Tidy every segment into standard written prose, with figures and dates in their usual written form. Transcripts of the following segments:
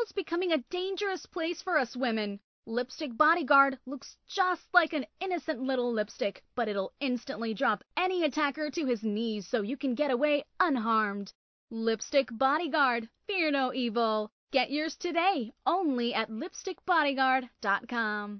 world's becoming a dangerous place for us women. Lipstick Bodyguard looks just like an innocent little lipstick, but it'll instantly drop any attacker to his knees so you can get away unharmed. Lipstick Bodyguard, fear no evil. Get yours today, only at lipstickbodyguard.com.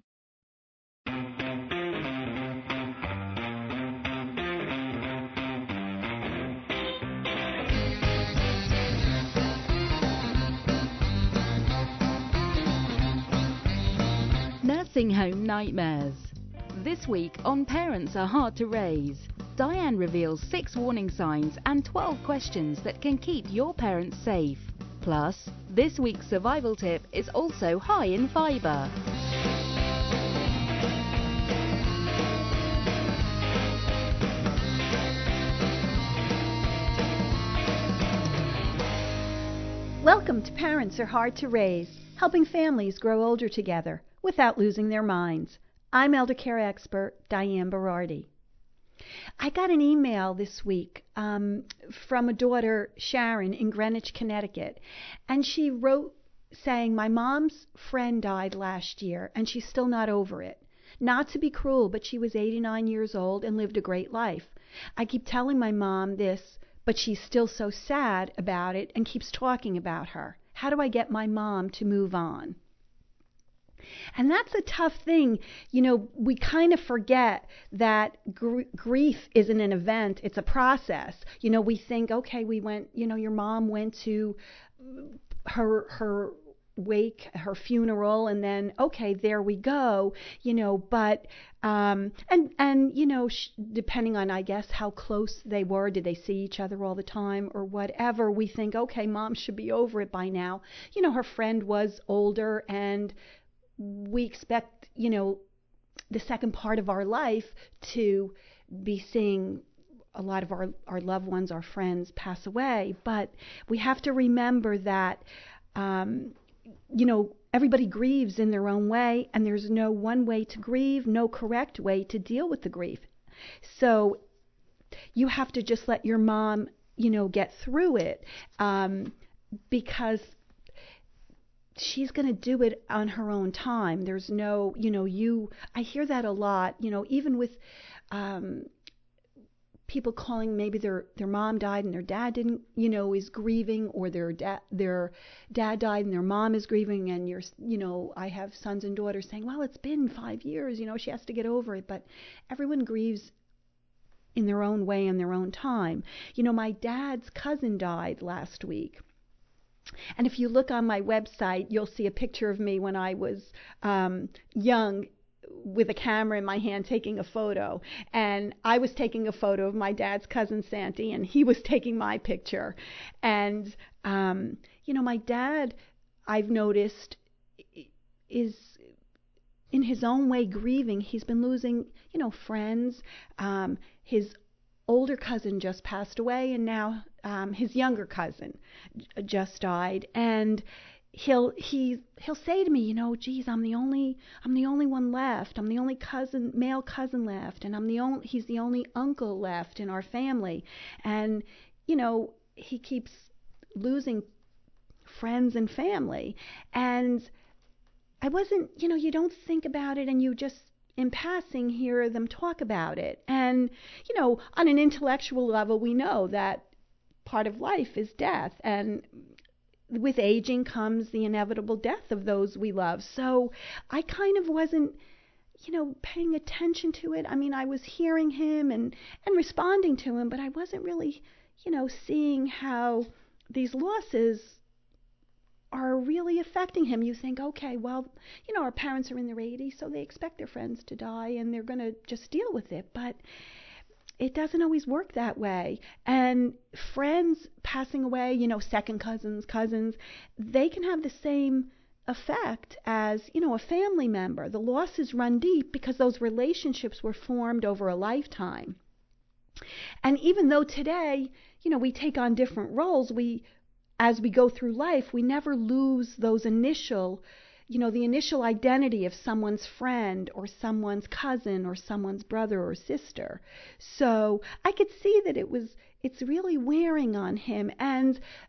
Nursing home nightmares. This week on Parents Are Hard to Raise, Diane reveals 6 warning signs and 12 questions that can keep your parents safe. Plus, this week's survival tip is also high in fibre. Welcome to Parents Are Hard to Raise, helping families grow older together without losing their minds. I'm elder care expert Diane Berardi. I got an email this week from a daughter, Sharon, in Greenwich, Connecticut, and she wrote saying, my mom's friend died last year and she's still not over it. Not to be cruel, but she was 89 years old and lived a great life. I keep telling my mom this, but she's still so sad about it and keeps talking about her. How do I get my mom to move on? And that's a tough thing. You know, we kind of forget that grief isn't an event, it's a process. You know, we think, okay, we went, you know, your mom went to her wake, her funeral, and then, okay, there we go, you know, but, and you know, depending on, I guess, how close they were, did they see each other all the time or whatever, we think, okay, mom should be over it by now. You know, her friend was older and we expect, you know, the second part of our life to be seeing a lot of our loved ones, our friends pass away. But we have to remember that, you know, everybody grieves in their own way, and there's no one way to grieve, no correct way to deal with the grief. So you have to just let your mom, you know, get through it, because she's going to do it on her own time. There's no, you know, I hear that a lot, you know, even with people calling, maybe their mom died and their dad didn't, you know, is grieving, or their dad died and their mom is grieving, and you know, I have sons and daughters saying, well, it's been 5 years, you know, she has to get over it. But everyone grieves in their own way and their own time. You know, my dad's cousin died last week. And if you look on my website, you'll see a picture of me when I was young, with a camera in my hand taking a photo. And I was taking a photo of my dad's cousin Santi, and he was taking my picture. And, you know, my dad, I've noticed, is in his own way grieving. He's been losing, you know, friends. His older cousin just passed away, and now his younger cousin just died. And he'll say to me, you know, geez, I'm the only one left. I'm the only male cousin left, and he's the only uncle left in our family. And you know, he keeps losing friends and family. And I wasn't, you know, you don't think about it, and you just in passing hear them talk about it. And, you know, on an intellectual level, we know that part of life is death. And with aging comes the inevitable death of those we love. So I kind of wasn't, you know, paying attention to it. I mean, I was hearing him and responding to him, but I wasn't really, you know, seeing how these losses are really affecting him. You think, okay, well, you know, our parents are in their 80s, so they expect their friends to die and they're going to just deal with it. But it doesn't always work that way. And friends passing away, you know, second cousins, they can have the same effect as, you know, a family member. The losses run deep because those relationships were formed over a lifetime. And even though today, you know, we take on different roles, as we go through life, we never lose those initial, you know, the initial identity of someone's friend or someone's cousin or someone's brother or sister. So I could see that it's really wearing on him. And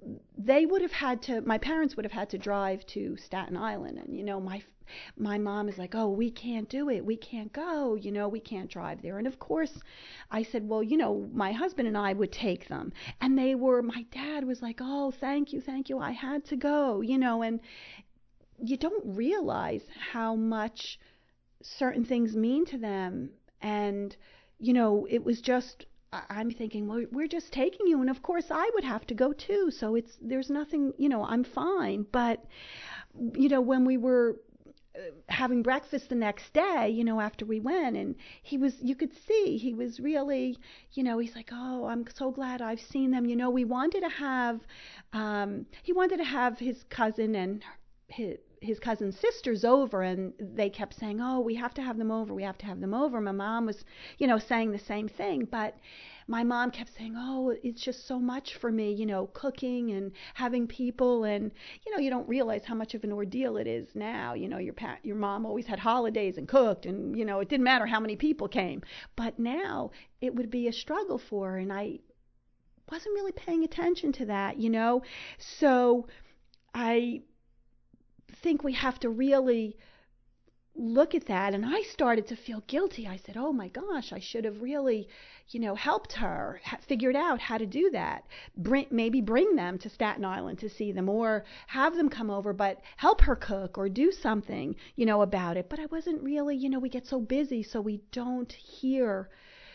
my parents would have had to drive to Staten Island. And, my mom is like, oh, we can't do it. We can't go. We can't drive there. And of course, I said, well, my husband and I would take them. And my dad was like, oh, thank you. I had to go, and you don't realize how much certain things mean to them. And, it was just, I'm thinking, well, we're just taking you. And of course I would have to go too. So there's nothing, I'm fine. But, when we were having breakfast the next day, after we went, and you could see he was really, he's like, oh, I'm so glad I've seen them. We wanted to have, he wanted to have his cousin and his cousin's sisters over, and they kept saying, oh, we have to have them over. My mom was, saying the same thing, but my mom kept saying, oh, it's just so much for me, cooking and having people, and, you don't realize how much of an ordeal it is now. Your mom always had holidays and cooked, and, it didn't matter how many people came, but now it would be a struggle for her, and I wasn't really paying attention to that, so I think we have to really look at that. And I started to feel guilty. I said, oh my gosh, I should have really, helped her, figured out how to do that. Maybe bring them to Staten Island to see them, or have them come over, but help her cook or do something, about it. But I wasn't really, we get so busy, so we don't hear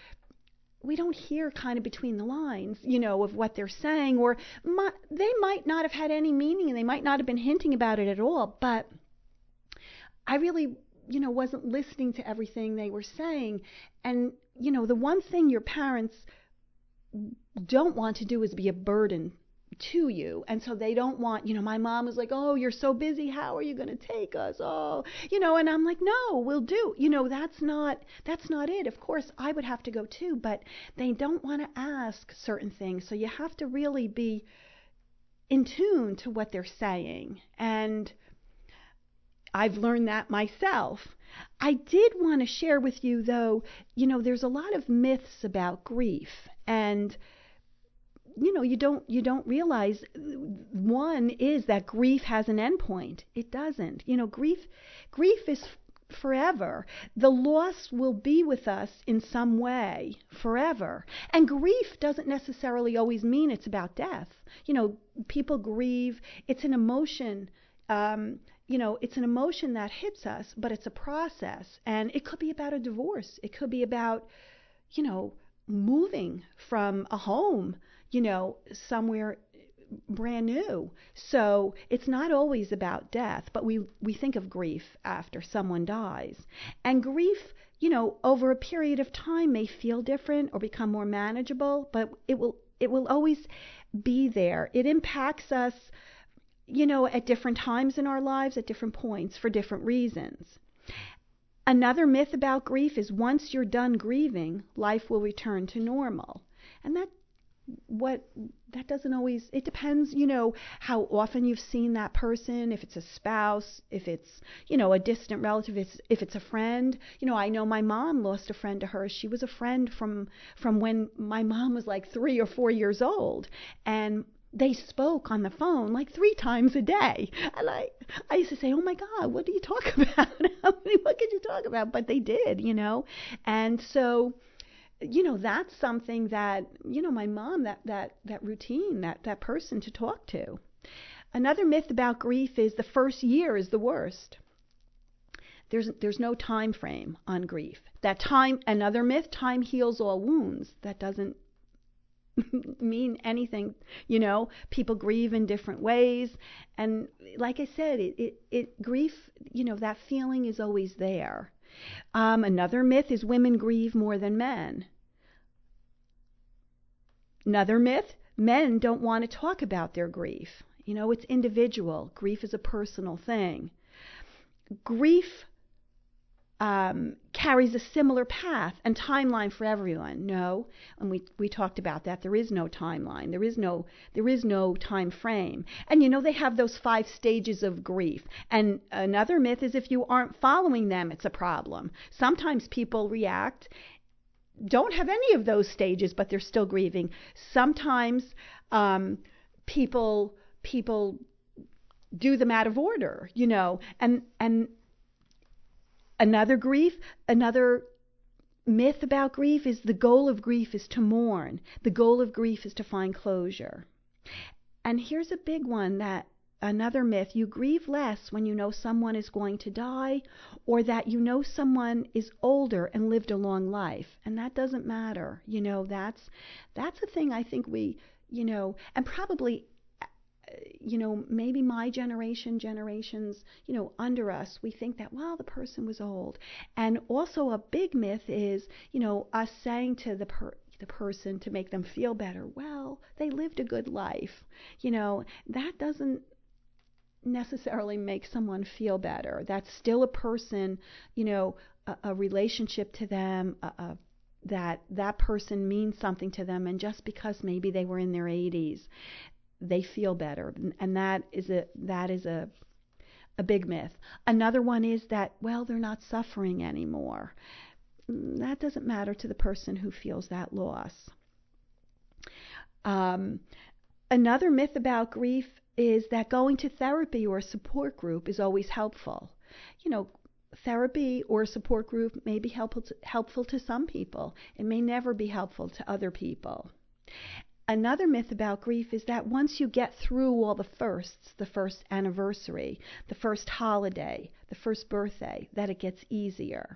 kind of between the lines, of what they're saying, or they might not have had any meaning, and they might not have been hinting about it at all, but I really, wasn't listening to everything they were saying. And, the one thing your parents don't want to do is be a burden to you. And so they don't want, my mom was like, oh, you're so busy, how are you going to take us? Oh, and I'm like, no, we'll do. That's not it. Of course I would have to go too, but they don't want to ask certain things. So you have to really be in tune to what they're saying. And I've learned that myself. I did want to share with you, though, there's a lot of myths about grief, and you don't realize one is that grief has an endpoint. It doesn't. Grief is forever. The loss will be with us in some way forever. And grief doesn't necessarily always mean it's about death. People grieve. It's an emotion. It's an emotion that hits us, but it's a process. And it could be about a divorce. It could be about, moving from a home, somewhere brand new. So it's not always about death, but we think of grief after someone dies. And grief, over a period of time may feel different or become more manageable, but it will always be there. It impacts us, at different times in our lives, at different points, for different reasons. Another myth about grief is once you're done grieving, life will return to normal. And that doesn't always, it depends, how often you've seen that person, if it's a spouse, if it's, a distant relative, if it's a friend. I know my mom lost a friend to her. She was a friend from when my mom was like 3 or 4 years old. And they spoke on the phone like 3 times a day. And I used to say, oh my God, what do you talk about? What could you talk about? But they did, And so, that's something that, my mom, that routine, that person to talk to. Another myth about grief is the first year is the worst. There's no time frame on grief. Another myth, time heals all wounds. That doesn't mean anything. People grieve in different ways, and like I said, grief, that feeling is always there. Another myth is women grieve more than men. Another myth, men don't want to talk about their grief. It's individual. Grief is a personal thing. Grief carries a similar path and timeline for everyone. No, and we talked about that. There is no timeline. There is no time frame. And they have those 5 stages of grief. And another myth is if you aren't following them, it's a problem. Sometimes people don't have any of those stages, but they're still grieving. Sometimes people do them out of order, and another myth about grief is the goal of grief is to mourn. The goal of grief is to find closure. And here's a big one, that another myth: you grieve less when you know someone is going to die, or that you know someone is older and lived a long life. And that doesn't matter. That's a thing I think we, and probably, maybe my generations, under us, we think that, well, the person was old. And also a big myth is, us saying to the person to make them feel better, well, they lived a good life. That doesn't necessarily make someone feel better. That's still a person, a relationship to them, that person means something to them. And just because maybe they were in their 80s, they feel better, and that is a big myth. Another one is that, well, they're not suffering anymore. That doesn't matter to the person who feels that loss. Another myth about grief is that going to therapy or a support group is always helpful. Therapy or a support group may be helpful to some people. It may never be helpful to other people. Another myth about grief is that once you get through all the firsts, the first anniversary, the first holiday, the first birthday, that it gets easier.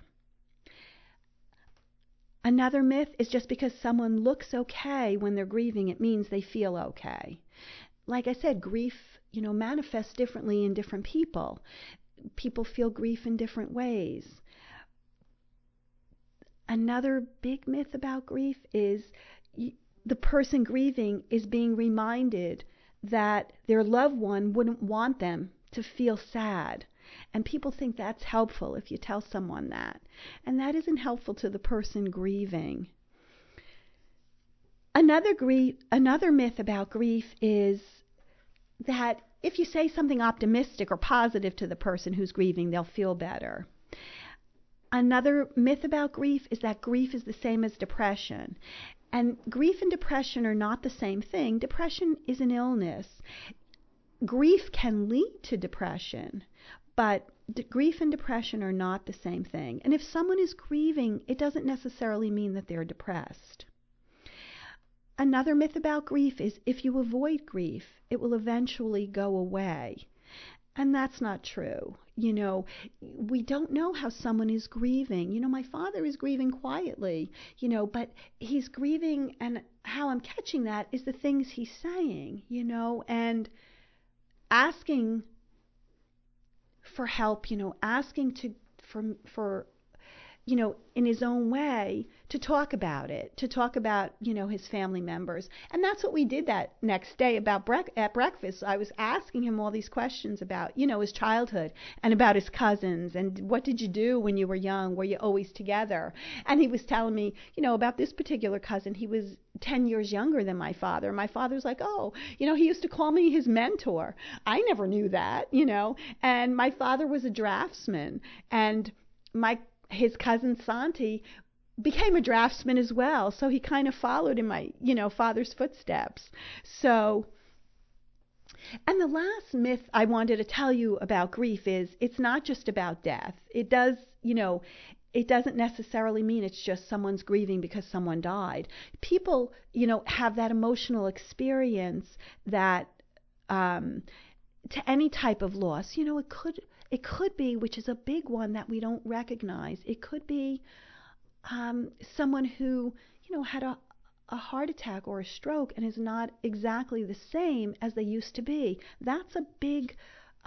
Another myth is just because someone looks okay when they're grieving, it means they feel okay. Like I said, grief, manifests differently in different people. People feel grief in different ways. Another big myth about grief is the person grieving is being reminded that their loved one wouldn't want them to feel sad. And people think that's helpful if you tell someone that. And that isn't helpful to the person grieving. Another myth about grief is that if you say something optimistic or positive to the person who's grieving, they'll feel better. Another myth about grief is that grief is the same as depression. And grief and depression are not the same thing. Depression is an illness. Grief can lead to depression, but grief and depression are not the same thing. And if someone is grieving, it doesn't necessarily mean that they're depressed. Another myth about grief is if you avoid grief, it will eventually go away. And that's not true. We don't know how someone is grieving. My father is grieving quietly, but he's grieving, and how I'm catching that is the things he's saying, and asking for help, asking for in his own way to talk about it, his family members. And that's what we did that next day at breakfast. I was asking him all these questions about, his childhood and about his cousins and what did you do when you were young? Were you always together? And he was telling me, about this particular cousin. He was 10 years younger than my father. My father's like, oh, he used to call me his mentor. I never knew that, and my father was a draftsman, and his cousin Santi became a draftsman as well, so he kind of followed in my, father's footsteps. So, and the last myth I wanted to tell you about grief is it's not just about death. It doesn't necessarily mean it's just someone's grieving because someone died. People, have that emotional experience that to any type of loss. It could be, which is a big one that we don't recognize. It could be someone who, had a heart attack or a stroke and is not exactly the same as they used to be. That's a big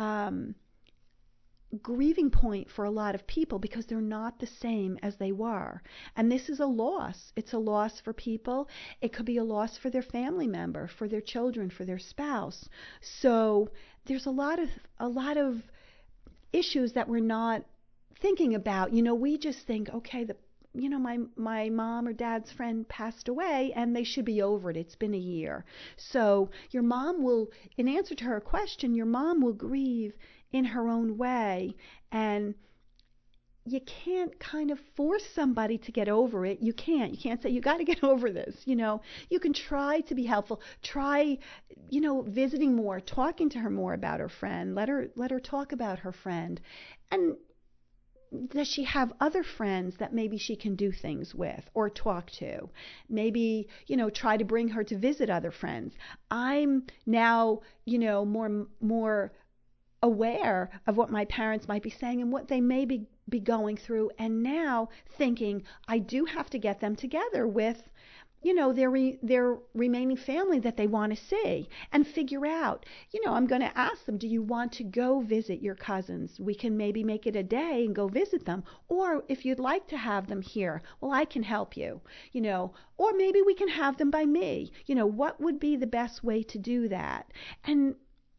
grieving point for a lot of people because they're not the same as they were. And this is a loss. It's a loss for people. It could be a loss for their family member, for their children, for their spouse. So there's a lot of issues that we're not thinking about. We just think, okay, my mom or dad's friend passed away and they should be over it. It's been a year. So your mom will, in answer to her question, your mom will grieve in her own way. And, you can't kind of force somebody to get over it. You can't. You can't say, you got to get over this. You can try to be helpful. Try, visiting more, talking to her more about her friend. Let her talk about her friend. And does she have other friends that maybe she can do things with or talk to? Maybe, try to bring her to visit other friends. I'm now, more aware of what my parents might be saying and what they may be going through, and now thinking I do have to get them together with their remaining family that they want to see, and figure out, I'm going to ask them, do you want to go visit your cousins? We can maybe make it a day and go visit them, or if you'd like to have them here, well, I can help you, or maybe we can have them by me. What would be the best way to do that? And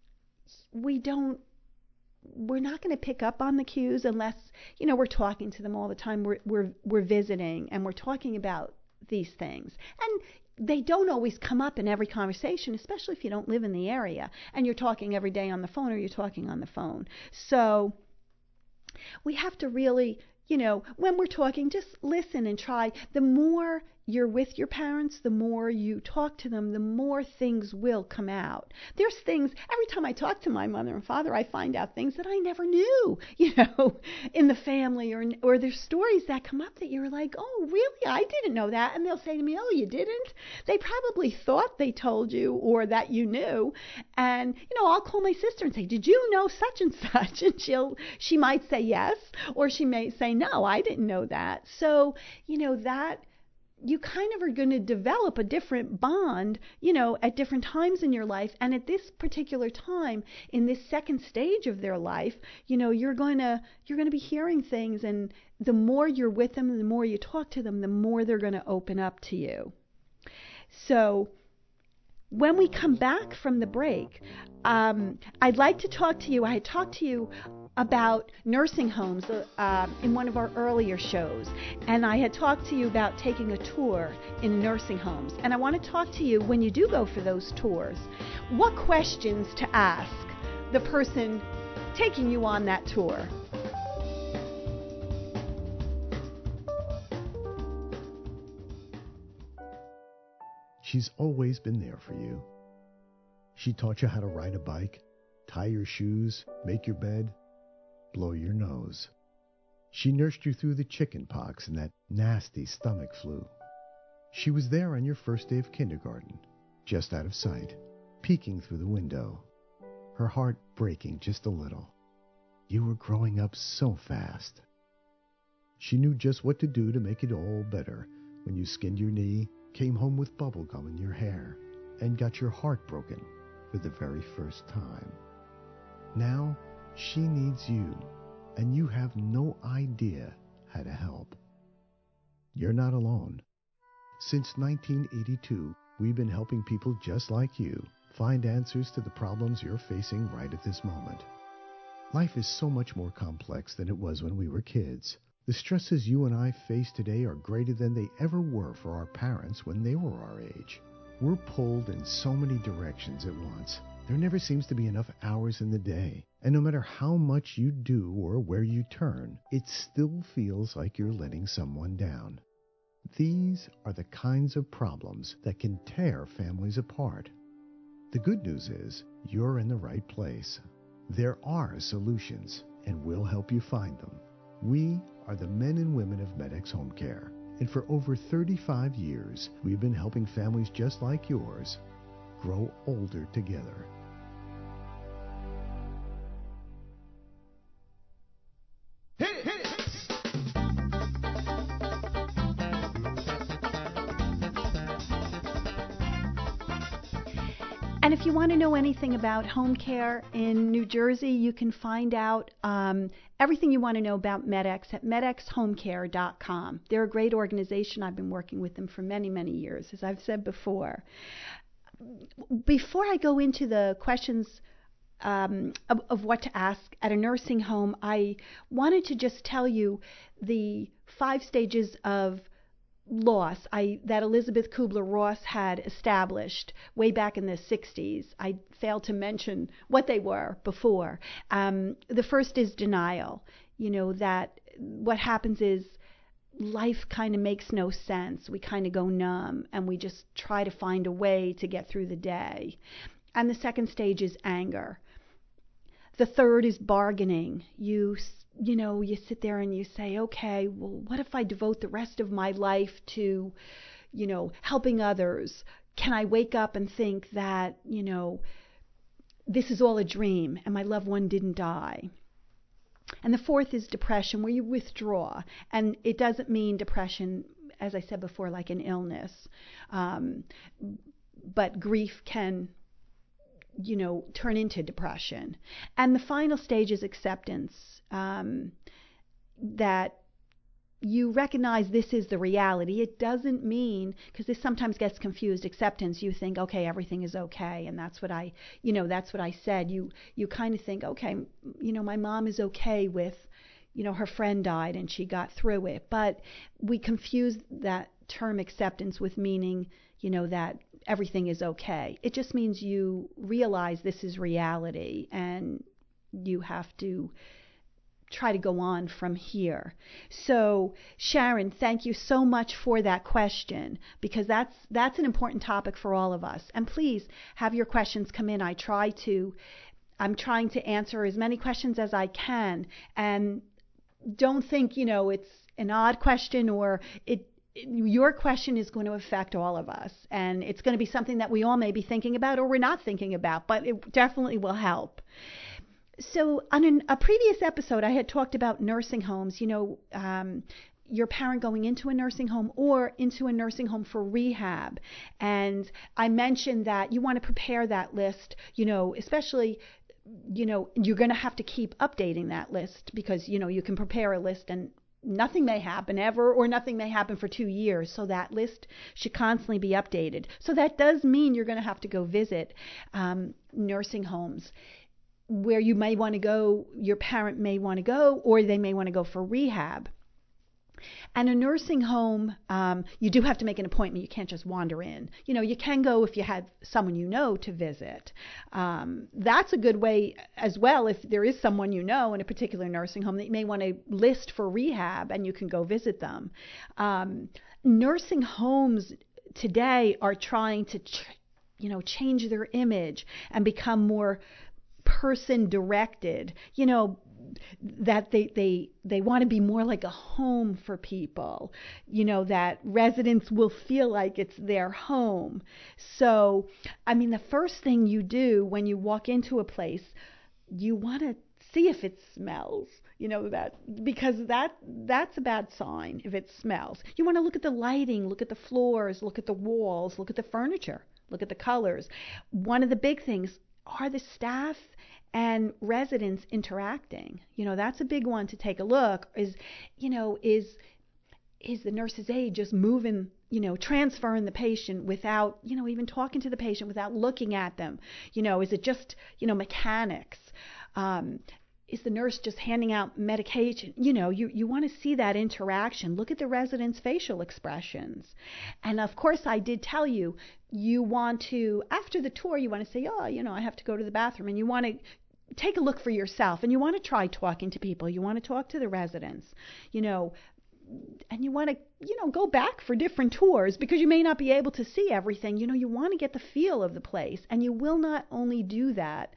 we're not going to pick up on the cues unless, we're talking to them all the time. We're visiting and we're talking about these things. And they don't always come up in every conversation, especially if you don't live in the area and you're talking every day on the phone, or you're talking on the phone. So we have to really, when we're talking, just listen and try. The more you're with your parents, the more you talk to them, the more things will come out. There's things, every time I talk to my mother and father, I find out things that I never knew, in the family, or there's stories that come up that you're like, oh, really? I didn't know that. And they'll say to me, oh, you didn't? They probably thought they told you or that you knew. And, I'll call my sister and say, did you know such and such? And she might say yes, or she may say, no, I didn't know that. So, that you kind of are going to develop a different bond, at different times in your life. And at this particular time, in this second stage of their life, you're going to be hearing things. And the more you're with them, the more you talk to them, the more they're going to open up to you. So when we come back from the break, I'd like to talk to you. I had talked to you about nursing homes in one of our earlier shows, and I had talked to you about taking a tour in nursing homes. And I want to talk to you, when you do go for those tours, what questions to ask the person taking you on that tour. She's always been there for you. She taught you how to ride a bike, tie your shoes, make your bed, blow your nose. She nursed you through the chicken pox and that nasty stomach flu. She was there on your first day of kindergarten, just out of sight, peeking through the window, her heart breaking just a little. You were growing up so fast. She knew just what to do to make it all better when you skinned your knee, came home with bubble gum in your hair, and got your heart broken for the very first time. Now she needs you, and you have no idea how to help. You're not alone. Since 1982, we've been helping people just like you find answers to the problems you're facing right at this moment. Life is so much more complex than it was when we were kids. The stresses you and I face today are greater than they ever were for our parents when they were our age. We're pulled in so many directions at once. There never seems to be enough hours in the day. And no matter how much you do or where you turn, it still feels like you're letting someone down. These are the kinds of problems that can tear families apart. The good news is you're in the right place. There are solutions, and we'll help you find them. We are the men and women of Med-X Home Care, and for over 35 years, we've been helping families just like yours grow older together. And if you want to know anything about home care in New Jersey, you can find out everything you want to know about Med-X at medxhomecare.com. They're a great organization. I've been working with them for many, many years, as I've said before. Before I go into the questions of what to ask at a nursing home, I wanted to just tell you the 5 stages of loss that Elizabeth Kubler-Ross had established way back in the 60s. I failed to mention what they were before. The first is denial. That what happens is life kind of makes no sense. We kind of go numb and we just try to find a way to get through the day. And the second stage is anger. The third is bargaining. You sit there and you say, okay, well, what if I devote the rest of my life to, helping others? Can I wake up and think that, this is all a dream and my loved one didn't die? And the fourth is depression, where you withdraw. And it doesn't mean depression, as I said before, like an illness. But grief can turn into depression. And the final stage is acceptance, that you recognize this is the reality. It doesn't mean, because this sometimes gets confused, acceptance, you think, okay, everything is okay. And that's what I said. You kind of think, okay, my mom is okay with, her friend died and she got through it. But we confuse that term acceptance with meaning, that everything is okay. It just means you realize this is reality and you have to try to go on from here. So Sharon, thank you so much for that question, because that's an important topic for all of us. And please have your questions come in. I'm trying to answer as many questions as I can, and don't think it's an odd question or your question is going to affect all of us, and it's going to be something that we all may be thinking about or we're not thinking about, but it definitely will help. So on a previous episode, I had talked about nursing homes, your parent going into a nursing home or into a nursing home for rehab. And I mentioned that you want to prepare that list, especially, you're going to have to keep updating that list, because, you can prepare a list and nothing may happen ever, or nothing may happen for 2 years. So that list should constantly be updated. So that does mean you're going to have to go visit nursing homes where you may want to go, your parent may want to go, or they may want to go for rehab. And a nursing home, you do have to make an appointment. You can't just wander in. You can go if you had someone to visit. That's a good way as well, if there is someone in a particular nursing home that you may want to list for rehab, and you can go visit them. Nursing homes today are trying to change their image and become more person directed, that they want to be more like a home for people, that residents will feel like it's their home. So, the first thing you do when you walk into a place, you want to see if it smells, because that's a bad sign if it smells. You want to look at the lighting, look at the floors, look at the walls, look at the furniture, look at the colors. One of the big things, are the staff and residents interacting? That's a big one to take a look. Is the nurse's aide just moving, transferring the patient without, even talking to the patient, without looking at them? Is it just, mechanics? Is the nurse just handing out medication? You want to see that interaction. Look at the residents' facial expressions. And of course, I did tell you, you want to, after the tour, you want to say, oh, I have to go to the bathroom. And you want to take a look for yourself. And you want to try talking to people. You want to talk to the residents, and you want to, go back for different tours, because you may not be able to see everything. You want to get the feel of the place. And you will not only do that,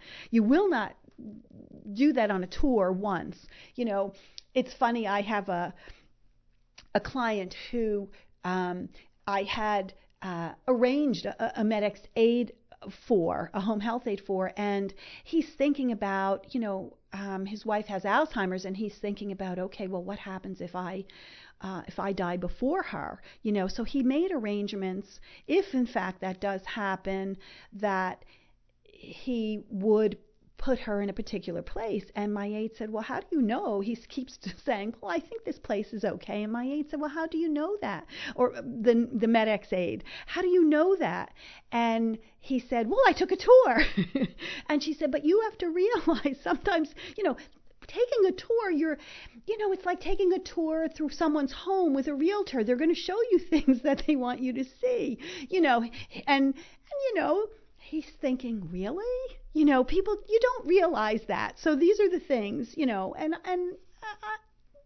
on a tour once. It's funny, I have a client who I had arranged a Med-X aid for, a home health aid for, and he's thinking about, his wife has Alzheimer's, and he's thinking about, okay, well, what happens if I die before her? So he made arrangements, if in fact that does happen, that he would put her in a particular place. And my aide said, well, how do you know? He keeps saying, well, I think this place is okay. And my aide said, well, how do you know that? Or the Med-X aide, how do you know that? And he said, well, I took a tour. And she said, but you have to realize sometimes, taking a tour, it's like taking a tour through someone's home with a realtor. They're going to show you things that they want you to see, and he's thinking, really? People, you don't realize that. So these are the things, and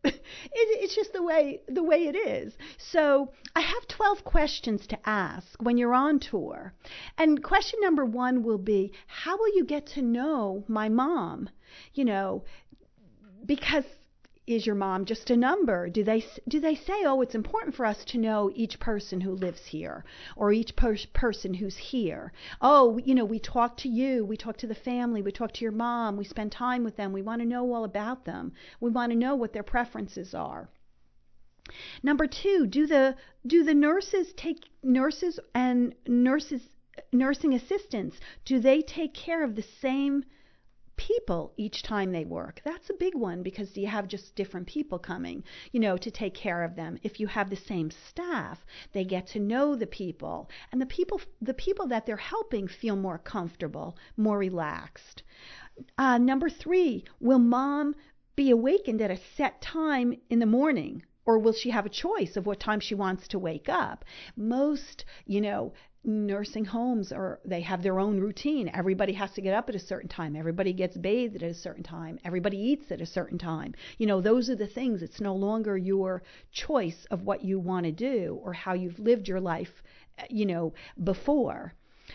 It's just the way it is. So I have 12 questions to ask when you're on tour. And question number 1 will be, how will you get to know my mom? Because is your mom just a number? Do they say, oh, it's important for us to know each person who lives here or each person who's here? Oh, we talk to you, we talk to the family, we talk to your mom, we spend time with them, we want to know all about them. We want to know what their preferences are. Number 2, do the nurses and nursing assistants, do they take care of the same people each time they work? That's a big one, because you have just different people coming, to take care of them. If you have the same staff, they get to know the people, and the people that they're helping feel more comfortable, more relaxed. Number 3, will mom be awakened at a set time in the morning, or will she have a choice of what time she wants to wake up? Most, nursing homes they have their own routine. Everybody has to get up at a certain time. Everybody gets bathed at a certain time. Everybody eats at a certain time. Those are the things. It's no longer your choice of what you want to do or how you've lived your life, before.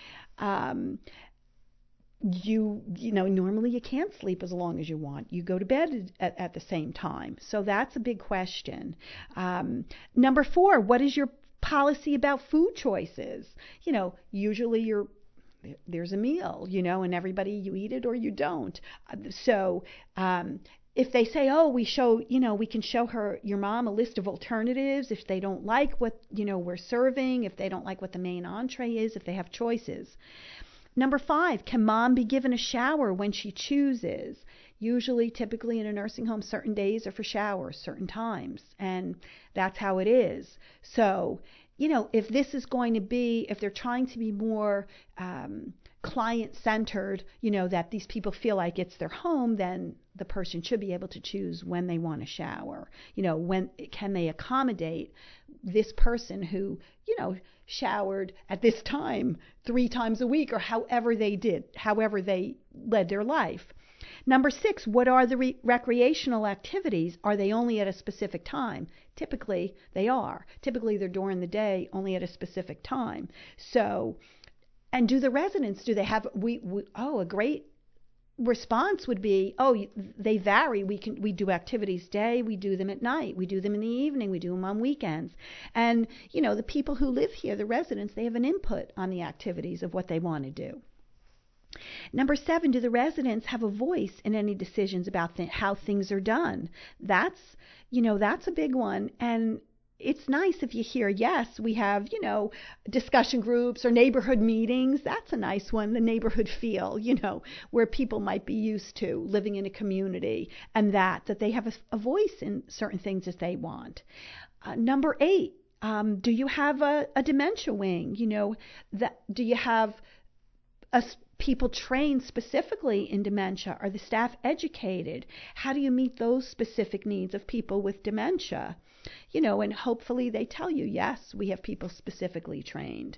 Normally you can't sleep as long as you want. You go to bed at the same time. So that's a big question. Number 4, what is your policy about food choices? Usually there's a meal, and everybody, you eat it or you don't. So if they say, oh, we can show your mom a list of alternatives if they don't like what, we're serving, if they don't like what the main entree is, if they have choices. Number 5, can mom be given a shower when she chooses? Usually, typically in a nursing home, certain days are for showers, certain times, and that's how it is. So, if this is going to be, if they're trying to be more client-centered, that these people feel like it's their home, then the person should be able to choose when they want to shower. When can they accommodate this person who, showered at this time 3 times a week, or however they led their life. Number 6, what are the recreational activities? Are they only at a specific time? Typically, they are. Typically, they're during the day, only at a specific time. So, and do the residents, do they have, a great response would be, they vary. We do activities day, we do them at night, we do them in the evening, we do them on weekends. And, the people who live here, the residents, they have an input on the activities of what they want to do. Number 7, do the residents have a voice in any decisions about how things are done? That's a big one. And it's nice if you hear, yes, we have, discussion groups or neighborhood meetings. That's a nice one, the neighborhood feel, where people might be used to living in a community, and that they have a voice in certain things that they want. Number 8, do you have a dementia wing? Do you have people trained specifically in dementia? Are the staff educated? How do you meet those specific needs of people with dementia? And hopefully they tell you, yes, we have people specifically trained.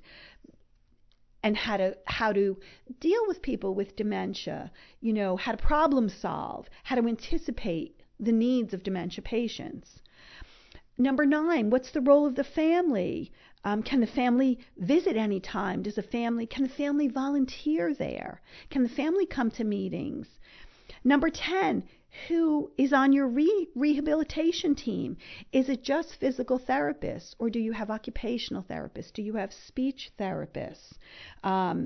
And how to deal with people with dementia, how to problem solve, how to anticipate the needs of dementia patients. Number 9, what's the role of the family? Can the family visit any time? Can the family volunteer there? Can the family come to meetings? Number 10, who is on your rehabilitation team? Is it just physical therapists, or do you have occupational therapists? Do you have speech therapists? Are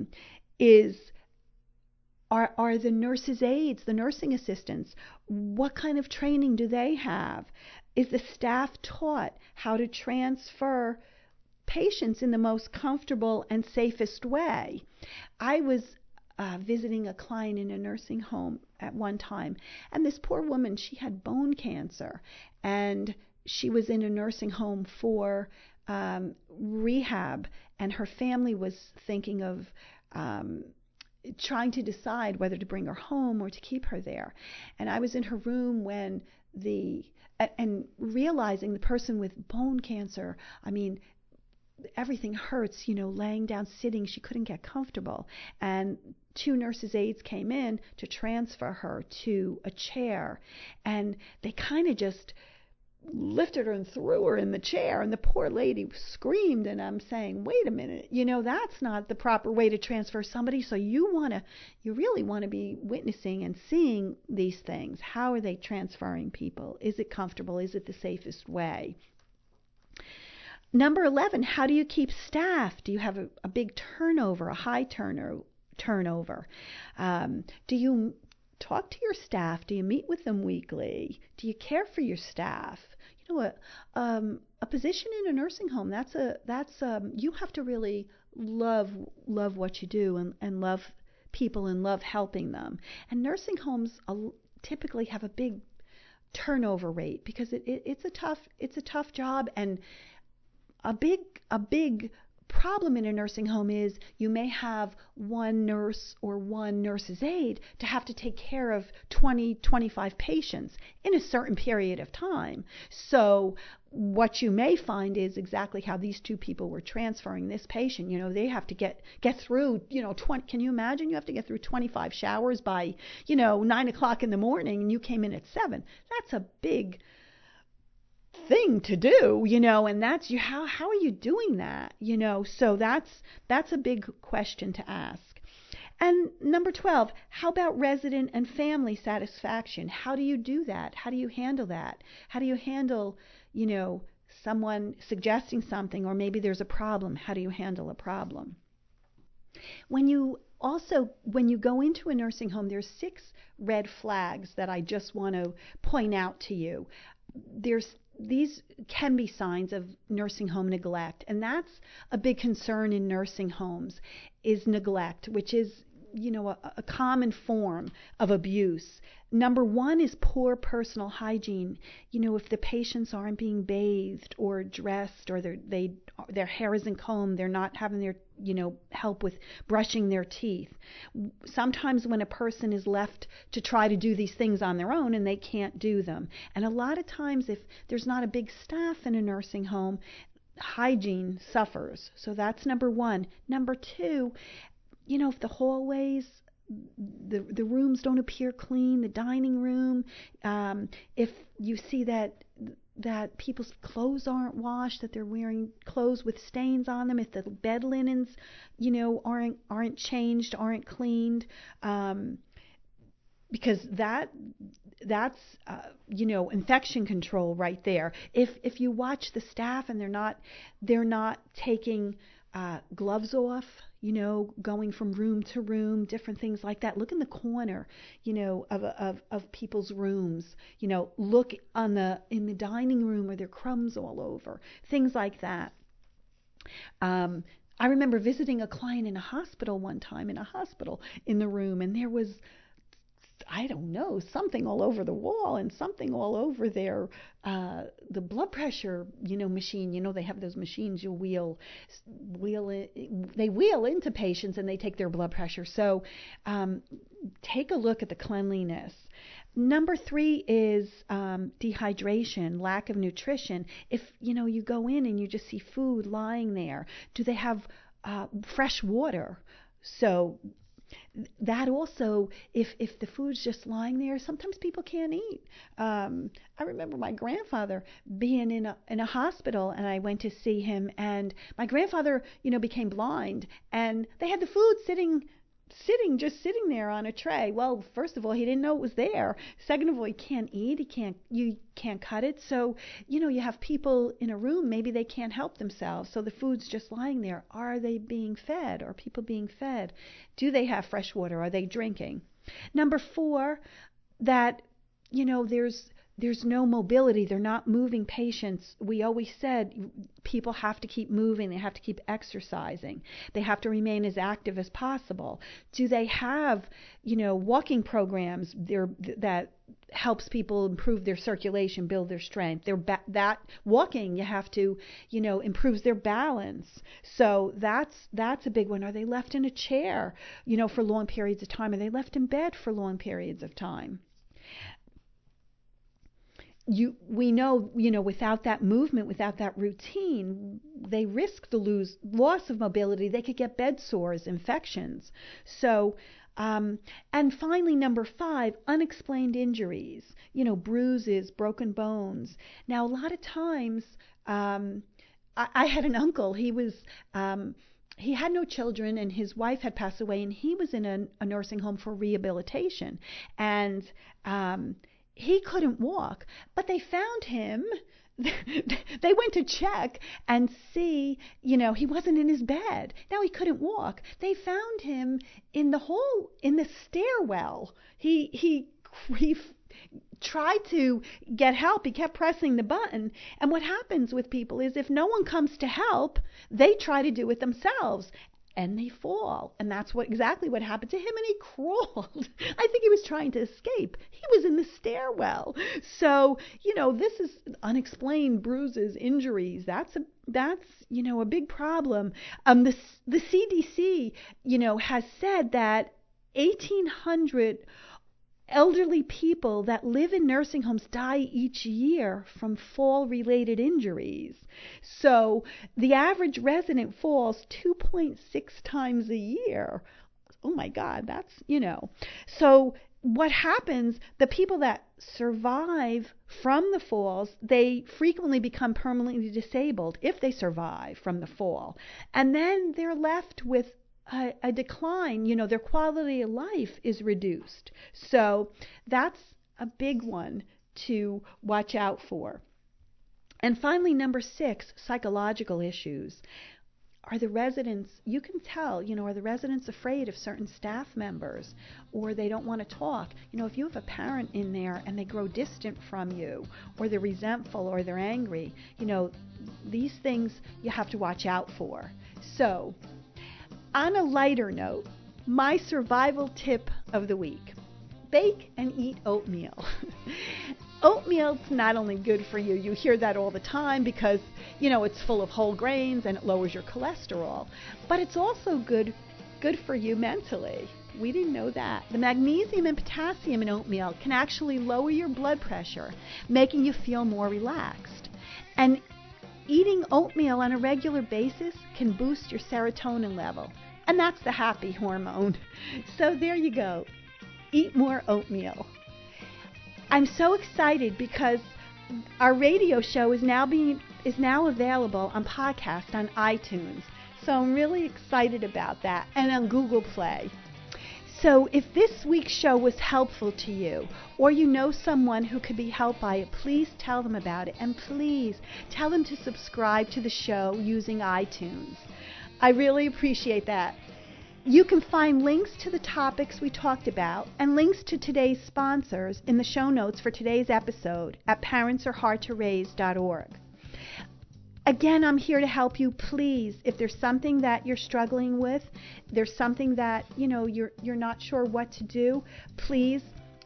the nurses' aides, the nursing assistants, what kind of training do they have? Is the staff taught how to transfer patients in the most comfortable and safest way? I was visiting a client in a nursing home at one time, and this poor woman, she had bone cancer, and she was in a nursing home for rehab, and her family was thinking of trying to decide whether to bring her home or to keep her there. And I was in her room when and realizing the person with bone cancer, everything hurts, laying down, sitting, she couldn't get comfortable. And 2 nurses' aides came in to transfer her to a chair, and they kind of just lifted her and threw her in the chair, and the poor lady screamed. And I'm saying, wait a minute, that's not the proper way to transfer somebody. So you really want to be witnessing and seeing these things. How are they transferring people? Is it comfortable? Is it the safest way? Number 11, how do you keep staff? Do you have a big turnover, a high turnover? Do you talk to your staff? Do you meet with them weekly? Do you care for your staff? A position in a nursing home, that's you have to really love what you do and love people and love helping them. And nursing homes typically have a big turnover rate because it's a tough job. And a big problem in a nursing home is you may have one nurse or one nurse's aide to have to take care of 25 patients in a certain period of time. So what you may find is exactly how these two people were transferring this patient. They have to get through, 20, can you imagine? You have to get through 25 showers by, 9 o'clock in the morning, and you came in at 7. That's a big thing to do, and that's how are you doing that? So that's a big question to ask. And number 12, how about resident and family satisfaction? How do you do that? How do you handle that? How do you handle, someone suggesting something, or maybe there's a problem? How do you handle a problem? When you go into a nursing home, there's 6 red flags that I just want to point out to you. These can be signs of nursing home neglect, and that's a big concern in nursing homes, is neglect, which is a common form of abuse. Number 1 is poor personal hygiene. If the patients aren't being bathed or dressed, or their hair isn't combed, they're not having their help with brushing their teeth. Sometimes when a person is left to try to do these things on their own and they can't do them. And a lot of times if there's not a big staff in a nursing home, hygiene suffers. So that's number 1. Number 2, if the hallways, the rooms don't appear clean, the dining room, if you see that people's clothes aren't washed, that they're wearing clothes with stains on them, if the bed linens, aren't changed, aren't cleaned, because that's infection control right there. If you watch the staff and they're not taking gloves off, going from room to room, different things like that. Look in the corner, of people's rooms. Look in the dining room, where there are crumbs all over, things like that. I remember visiting a client in a hospital one time, in the room, and there was, I don't know, something all over the wall and something all over their the blood pressure machine. They have those machines you wheel into patients and they take their blood pressure. So take a look at the cleanliness. Number 3 is dehydration, lack of nutrition. If you go in and you just see food lying there, do they have fresh water? So that also, if the food's just lying there, sometimes people can't eat. I remember my grandfather being in a hospital, and I went to see him, and my grandfather, became blind, and they had the food just sitting there on a tray. Well, first of all, he didn't know it was there. Second of all, he can't eat. You can't cut it. So, you have people in a room, maybe they can't help themselves. So the food's just lying there. Are they being fed? Are people being fed? Do they have fresh water? Are they drinking? Number 4, that, there's no mobility. They're not moving patients. We always said people have to keep moving. They have to keep exercising. They have to remain as active as possible. Do they have, walking programs that helps people improve their circulation, build their strength? That walking, you have to, improves their balance. So that's a big one. Are they left in a chair, for long periods of time? Are they left in bed for long periods of time? We know, without that movement, without that routine, they risk the loss of mobility. They could get bed sores, infections. So And finally, number 5, unexplained injuries, bruises, broken bones. Now, a lot of times, I had an uncle. He had no children, and his wife had passed away, and he was in a nursing home for rehabilitation. And he couldn't walk, but they found him. They went to check and see, he wasn't in his bed. Now he couldn't walk. They found him in the stairwell. He tried to get help. He kept pressing the button. And what happens with people is if no one comes to help, they try to do it themselves. And they fall. And that's exactly what happened to him. And he crawled. I think he was trying to escape. He was in the stairwell. So, this is unexplained bruises, injuries. That's a big problem. The CDC, has said that 1,800 elderly people that live in nursing homes die each year from fall-related injuries. So the average resident falls 2.6 times a year. Oh my God, that's, So what happens, the people that survive from the falls, they frequently become permanently disabled if they survive from the fall. And then they're left with a decline, their quality of life is reduced. So that's a big one to watch out for. And finally, number 6, psychological issues. Are the residents, you can tell, are the residents afraid of certain staff members, or they don't want to talk? If you have a parent in there and they grow distant from you, or they're resentful, or they're angry, these things you have to watch out for. So, on a lighter note, my survival tip of the week: bake and eat oatmeal. Oatmeal's not only good for you, you hear that all the time because, it's full of whole grains and it lowers your cholesterol, but it's also good for you mentally. We didn't know that. The magnesium and potassium in oatmeal can actually lower your blood pressure, making you feel more relaxed. And eating oatmeal on a regular basis can boost your serotonin level, and that's the happy hormone. So there you go. Eat more oatmeal. I'm so excited because our radio show is now available on podcast on iTunes. So I'm really excited about that, and on Google Play. So if this week's show was helpful to you, or you know someone who could be helped by it, please tell them about it. And please tell them to subscribe to the show using iTunes. I really appreciate that. You can find links to the topics we talked about and links to today's sponsors in the show notes for today's episode at parentsareHardToRaise.org. Again, I'm here to help you. Please, if there's something that you're struggling with, there's something that, you're not sure what to do, please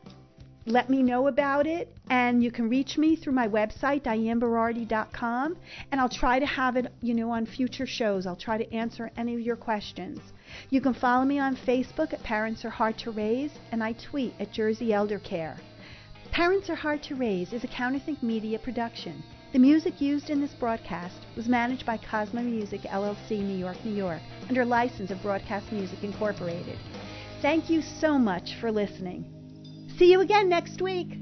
let me know about it. And you can reach me through my website, DianeBerardi.com, and I'll try to have it, on future shows. I'll try to answer any of your questions. You can follow me on Facebook at Parents Are Hard to Raise, and I tweet at Jersey Elder Care. Parents Are Hard to Raise is a Counterthink Media production. The music used in this broadcast was managed by Cosmo Music, LLC, New York, New York, under license of Broadcast Music Incorporated. Thank you so much for listening. See you again next week.